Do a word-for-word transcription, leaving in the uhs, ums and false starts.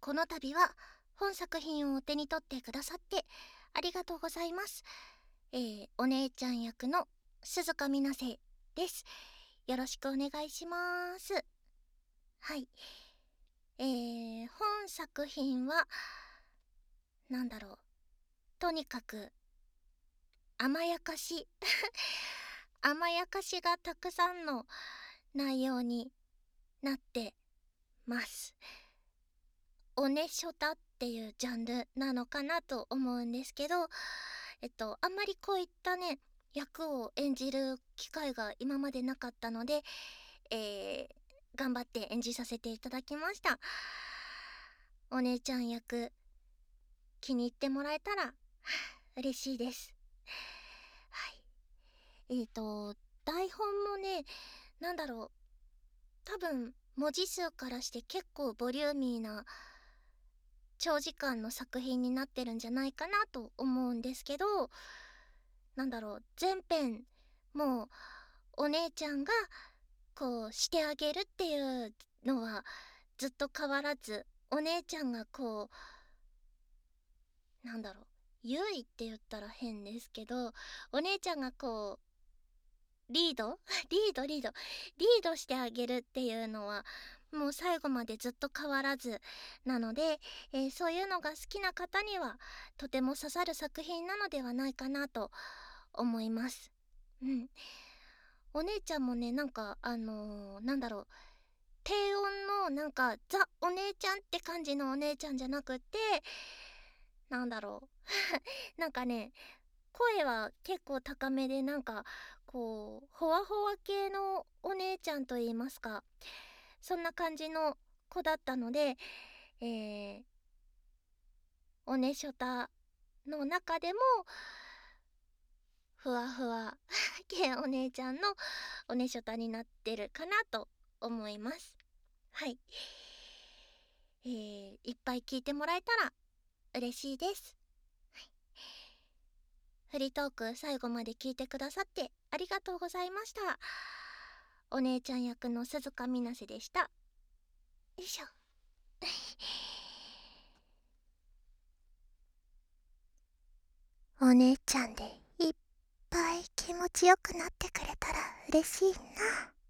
この度は本作品をお手に取ってくださってありがとうございます。えー、お姉ちゃん役の鈴鹿みなせです。よろしくお願いします。はい。えー、本作品は、なんだろう。とにかく、甘やかし。甘やかしがたくさんの内容になってます。おねしょたっていうジャンルなのかなと思うんですけど、えっと、あんまりこういったね、役を演じる機会が今までなかったので、えー、頑張って演じさせていただきました。お姉ちゃん役、気に入ってもらえたら、嬉しいです。はい。えーと、台本もね、なんだろう、多分、文字数からして結構ボリューミーな長時間の作品になってるんじゃないかなと思うんですけど、なんだろう、全編もうお姉ちゃんがこうしてあげるっていうのはずっと変わらず、お姉ちゃんがこう、なんだろう、優位って言ったら変ですけど、お姉ちゃんがこうリードリードリードリードしてあげるっていうのはもう最後までずっと変わらずなので、えーそういうのが好きな方にはとても刺さる作品なのではないかなと思います。うん。お姉ちゃんもね、なんかあのーなんだろう、低音のなんかザお姉ちゃんって感じのお姉ちゃんじゃなくて、なんだろうなんかね、声は結構高めで、なんかこうほわほわ系のお姉ちゃんと言いますか、そんな感じの子だったので、えー、おねしょたの中でもふわふわ系お姉ちゃんのおねしょたになってるかなと思います。はい。えー、いっぱい聞いてもらえたら嬉しいです。フリートーク最後まで聞いてくださってありがとうございました。お姉ちゃん役の鈴鹿みなせでした。よいしょ。お姉ちゃんでいっぱい気持ちよくなってくれたら嬉しいな。